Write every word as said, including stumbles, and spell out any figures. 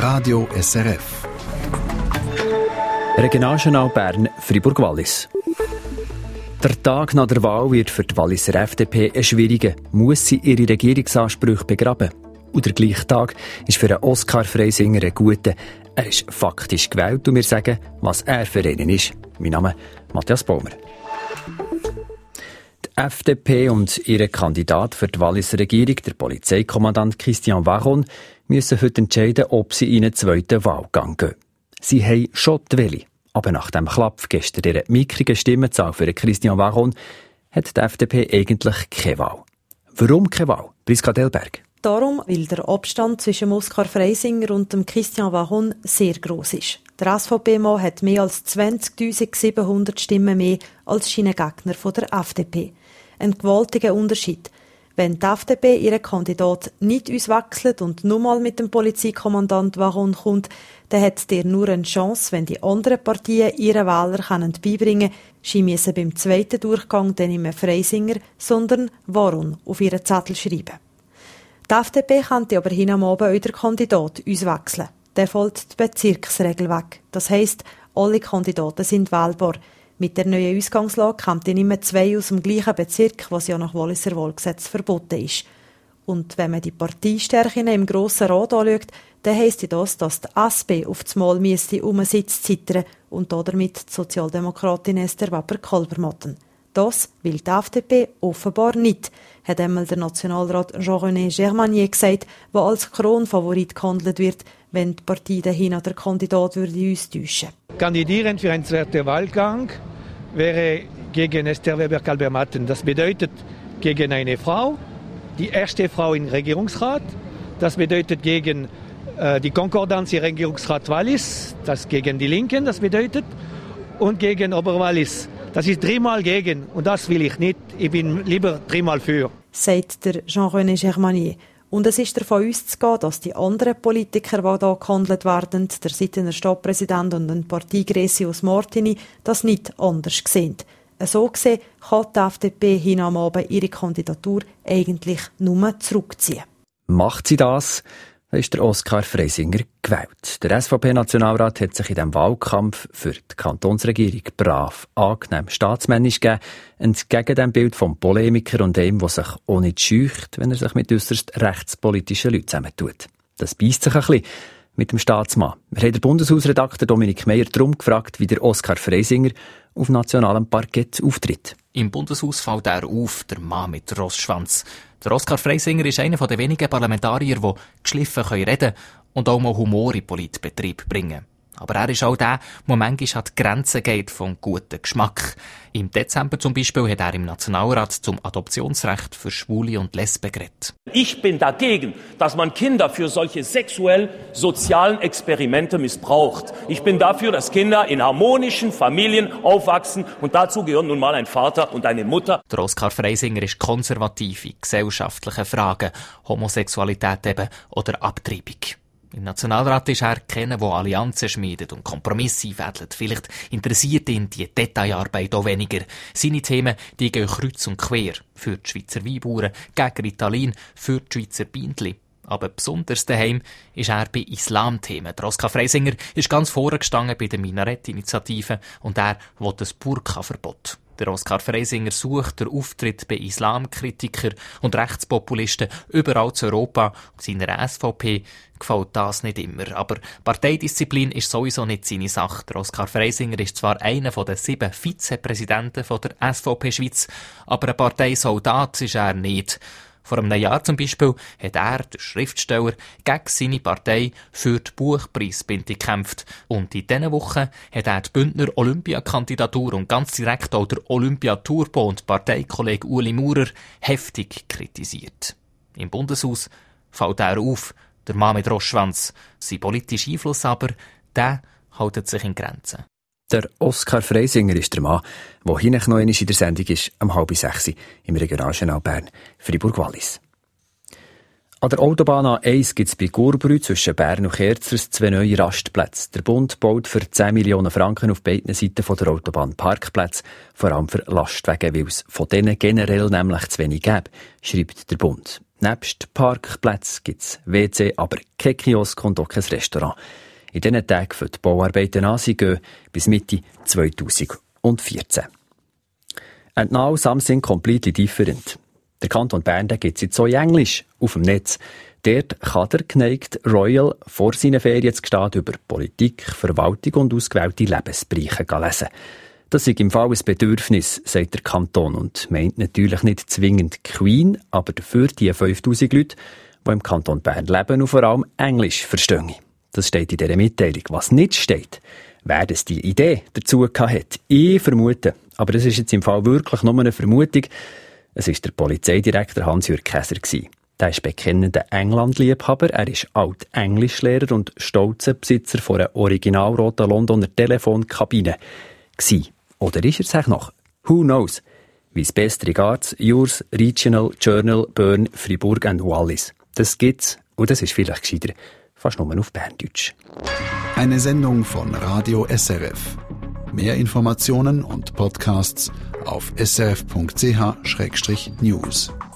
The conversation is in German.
Radio S R F. Regionaljournal Bern, Fribourg-Wallis. Der Tag nach der Wahl wird für die Walliser F D P ein schwieriger. Muss sie ihre Regierungsansprüche begraben? Und der gleiche Tag ist für einen Oskar Freisinger ein guter. Er ist faktisch gewählt und wir sagen, was er für einen ist. Mein Name ist Matthias Baumer. Die F D P und ihre Kandidat für die Walliser Regierung, der Polizeikommandant Christian Varon, müssen heute entscheiden, ob sie in einen zweiten Wahlgang gehen. Sie haben schon die Welle. Aber nach dem Klapp gestern ihrer mickrigen Stimmenzahl für Christian Varon hat die F D P eigentlich keine Wahl. Warum keine Wahl? Priska Delberg. Darum, weil der Abstand zwischen Oskar Freisinger und dem Christian Varon sehr gross ist. Der S V P-Mann hat mehr als zwanzigsiebenhundert Stimmen mehr als seine Gegner von der F D P. Ein gewaltiger Unterschied. Wenn die F D P ihren Kandidat nicht auswechselt und nur mal mit dem Polizeikommandant Varon kommt, dann hat der nur eine Chance, wenn die anderen Partien ihren Wähler beibringen können. Sie müssen beim zweiten Durchgang dann nicht mehr Freisinger, sondern Varon auf ihren Zettel schreiben. Die F D P könnte aber hin am Abend auch den Kandidat auswechseln. Der fällt die Bezirksregel weg. Das heisst, alle Kandidaten sind wählbar. Mit der neuen Ausgangslage kommen nicht mehr zwei aus dem gleichen Bezirk, was ja nach Walliser Wahlgesetz verboten ist. Und wenn man die Parteistärken im Grossen Rat anschaut, dann heisst das, dass die S P auf das Mal müsste um einen Sitz zittern und damit die Sozialdemokratin Esther Weber-Kalbermatten. Das will die F D P offenbar nicht, hat einmal der Nationalrat Jean-René Germanier gesagt, der als Kronfavorit gehandelt wird, wenn die Partei dahin der Kandidat würde austäuschen. Kandidieren für einen zweiten Wahlgang wäre gegen Esther Weber-Kalbermatten. Das bedeutet gegen eine Frau, die erste Frau im Regierungsrat. Das bedeutet gegen äh, die Konkordanz im Regierungsrat Wallis, das gegen die Linken, das bedeutet, und gegen Oberwallis. Das ist dreimal gegen und das will ich nicht. Ich bin lieber dreimal für. Sagt der Jean-René Germanier. Und es ist davon auszugehen, dass die anderen Politiker, die hier gehandelt werden, der Sittener Stadtpräsident und ein Parteigressius Martini, das nicht anders sehen. So gesehen kann die F D P hin am Abend ihre Kandidatur eigentlich nur zurückziehen. Macht sie das? Da ist der Oskar Freisinger gewählt. Der S V P-Nationalrat hat sich in diesem Wahlkampf für die Kantonsregierung brav, angenehm, staatsmännisch gegeben, entgegen dem Bild vom Polemiker und dem, der sich auch nicht scheucht, wenn er sich mit äusserst rechtspolitischen Leuten zusammentut. Das beisst sich ein bisschen mit dem Staatsmann. Wir haben den Bundeshausredakteur Dominik Meyer darum gefragt, wie der Oskar Freisinger auf nationalem Parkett auftritt. Im Bundeshaus fällt er auf, der Mann mit dem Rossschwanz. Der Oskar Freisinger ist einer der wenigen Parlamentarier, die geschliffen reden können und auch mal Humor in Politbetrieb bringen. Aber er ist auch der, der manchmal an die Grenzen geht vom guten Geschmack. Im Dezember zum Beispiel hat er im Nationalrat zum Adoptionsrecht für Schwule und Lesben geredet. Ich bin dagegen, dass man Kinder für solche sexuell-sozialen Experimente missbraucht. Ich bin dafür, dass Kinder in harmonischen Familien aufwachsen und dazu gehören nun mal ein Vater und eine Mutter. Der Oskar Freisinger ist konservativ in gesellschaftlichen Fragen, Homosexualität eben oder Abtreibung. Im Nationalrat ist er keiner, der Allianzen schmiedet und Kompromisse einfädelt. Vielleicht interessiert ihn die Detailarbeit auch weniger. Seine Themen die gehen kreuz und quer. Für die Schweizer Weinbauern, gegen Ritalin, für die Schweizer Bientli. Aber besonders daheim ist er bei Islamthemen. Der Oskar Freisinger ist ganz vorne gestanden bei der Minarett-Initiative und er will das Burka-Verbot. Der Oskar Freisinger sucht den Auftritt bei Islamkritikern und Rechtspopulisten überall zu Europa. Und seiner S V P gefällt das nicht immer. Aber Parteidisziplin ist sowieso nicht seine Sache. Der Oskar Freisinger ist zwar einer der sieben Vizepräsidenten der S V P Schweiz, aber ein Parteisoldat ist er nicht. Vor einem Jahr zum Beispiel hat er, der Schriftsteller, gegen seine Partei für die Buchpreisbindung gekämpft. Und in diesen Wochen hat er die Bündner Olympiakandidatur und ganz direkt auch der Olympiaturbo und Parteikollege Ueli Maurer heftig kritisiert. Im Bundeshaus fällt er auf, der Mann mit Rossschwanz. Sein politischer Einfluss aber, der hält sich in Grenzen. Der Oskar Freisinger ist der Mann, der hinten noch einmal in der Sendung ist, um halb sechs im Regionaljournal Bern, Fribourg-Wallis. An der Autobahn A eins gibt es bei Gurbrü zwischen Bern und Kerzers zwei neue Rastplätze. Der Bund baut für zehn Millionen Franken auf beiden Seiten von der Autobahn Parkplätze, vor allem für Lastwagen, weil es von denen generell nämlich zu wenig gäbe, schreibt der Bund. Nebst Parkplätzen gibt es W C, aber kein Kiosk und auch kein Restaurant. In diesen Tagen für die Bauarbeiten an, sie gehen bis Mitte zweitausendvierzehn. And now something completely different. Der Kanton Bern gibt es jetzt so in Englisch auf dem Netz. Dort kann der geneigte Royal vor seinen Ferien zu Gstaad über Politik, Verwaltung und ausgewählte Lebensbereiche lesen. Das ist im Fall ein Bedürfnis, sagt der Kanton, und meint natürlich nicht zwingend Queen, aber dafür die fünftausend Leute, die im Kanton Bern leben und vor allem Englisch verstehen. Das steht in dieser Mitteilung. Was nicht steht, wer das die Idee dazu hat. Ich vermute, aber das ist jetzt im Fall wirklich nur eine Vermutung, es war der Polizeidirektor Hans-Jürg Käser. Der ist bekennender England-Liebhaber, er ist Alt-Englischlehrer und stolzer Besitzer von einer originalroten Londoner Telefonkabine. Gsi. Oder ist er es auch noch? Who knows? Wie Best Regards, Yours, Regional, Journal, Bern, Fribourg and Wallis. Das gibt's, und das ist vielleicht gescheiter, fast nur auf Berndeutsch. Eine Sendung von Radio S R F. Mehr Informationen und Podcasts auf s r f punkt c h slash news.